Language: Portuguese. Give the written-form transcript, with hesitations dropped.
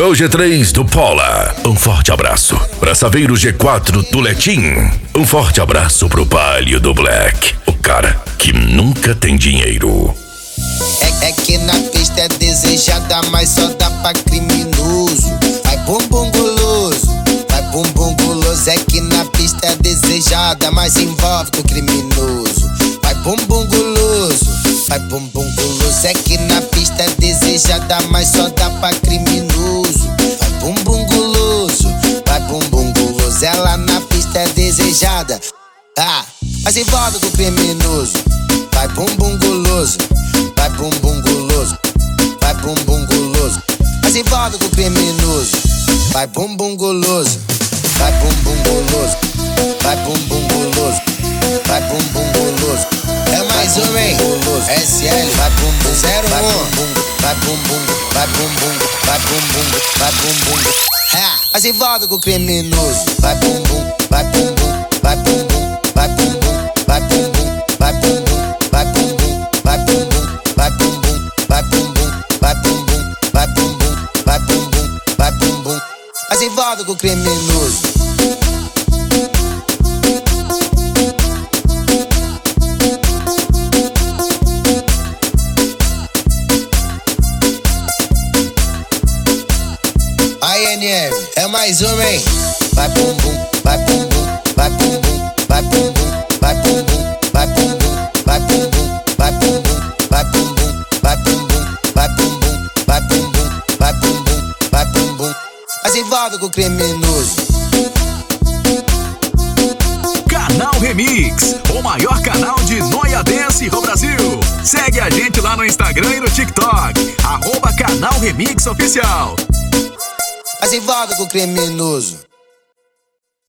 Chegou o G3 do Pola. Um forte abraço pra Saveiro G4 do Letim. Um forte abraço pro Palio do Black. O cara que nunca tem dinheiro. É que na pista é desejada, mas só dá pra criminoso. Vai bumbum guloso, vai bumbum guloso. É que na pista é desejada, mas envolve com criminoso. Vai bumbum guloso, vai bumbum guloso. É que na pista é desejada, mas só dá pra criminoso. Vai bumbum guloso, vai bumbum guloso. Ela na pista é desejada, mas envolve com criminoso. Vai bumbum guloso, vai bumbum guloso, vai bumbum guloso. Mas envolve com criminoso. Vai bumbum guloso, vai bumbum guloso, vai bumbum guloso, vai bumbum guloso. É mais um, hein? SL, vai bumbum 01. Vai bumbum, vai bumbum, vai bumbum, vai bumbum. Mas envolve com criminoso. Vai bumbum, vai bumbum, vai bumbum, vai bumbum, vai bumbum, vai bumbum, vai bumbum, vai bumbum, vai bumbum, vai bumbum, vai bumbum, vai bumbum, vai bumbum, vai bumbum. Mas envolve com criminoso. ANM, é mais uma, hein? Vai bumbum, vai bumbum, vai bumbum, vai bumbum, vai bumbum, vai bumbum, vai bumbum, vai bumbum, vai bumbum, vai bumbum, vai bumbum, vai bumbum, vai bumbum, vai bumbum. Mas envolve com criminoso. Canal Remix, o maior canal de Noia Dance do Brasil. Segue a gente lá no Instagram e no TikTok, @Canal Remix Oficial. Mas envolve com criminoso.